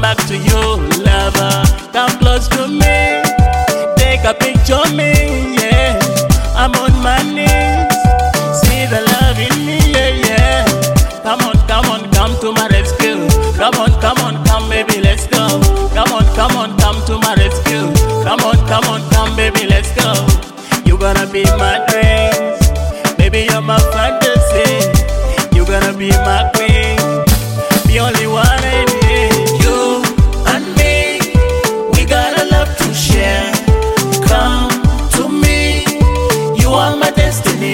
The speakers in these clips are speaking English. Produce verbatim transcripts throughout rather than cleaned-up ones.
back to you, lover. Come close to me, take a picture of me, yeah. I'm on my knees, see the love in me, yeah, yeah. Come on, come on, come to my rescue. Come on, come on, come baby, let's go. Come on, come on, come to my rescue. Come on, come on, come baby, let's go. You gonna be my dreams, baby, you're my fantasy. You gonna be my queen, the only one I need. You and me, we got a love to share. Come to me, you are my destiny.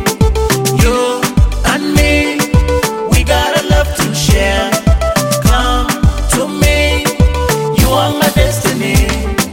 You and me, we got a love to share. Come to me, you are my destiny.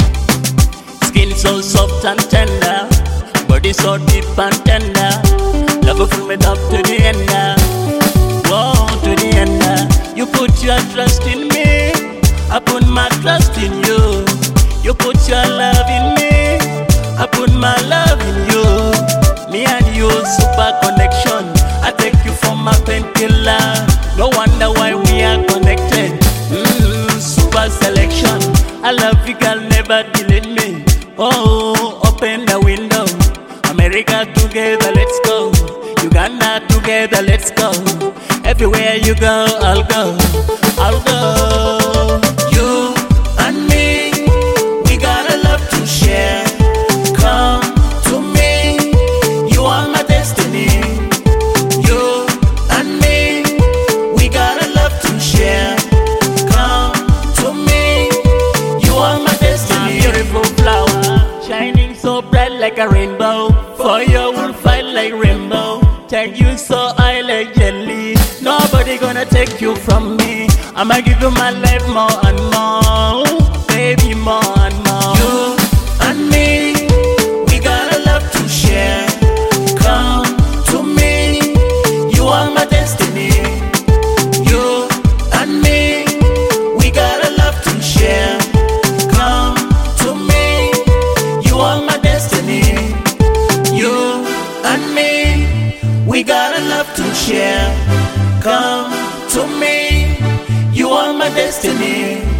Skin so soft and tender, body so deep and tender. Love from me up to the end now. Whoa, to the end now. You put your trust in me, I put my trust in you. You put your love in me, I put my love in you. Me and you, super connection. I take you for my painkiller. No wonder why we are connected. Mm, super selection. I love you, girl, never delete me. Oh, open the window. America together, let's go. Uganda together, let's go. Everywhere you go, I'll go, I'll go. You and me, we got a love to share. Come to me, you are my destiny. You and me, we got a love to share. Come to me, you are my destiny. My beautiful flower, shining so bright like a rainbow. For you will fight like rainbow. Take you so high like jelly. Nobody gonna take you from me. I'ma give you my life more and more, baby, more and more. You and me, we got a love to share. Come to me, you are my destiny. You and me, we got a love to share. Come to me, you are my destiny. You and me, we got a love to share. Come to me, you are my destiny.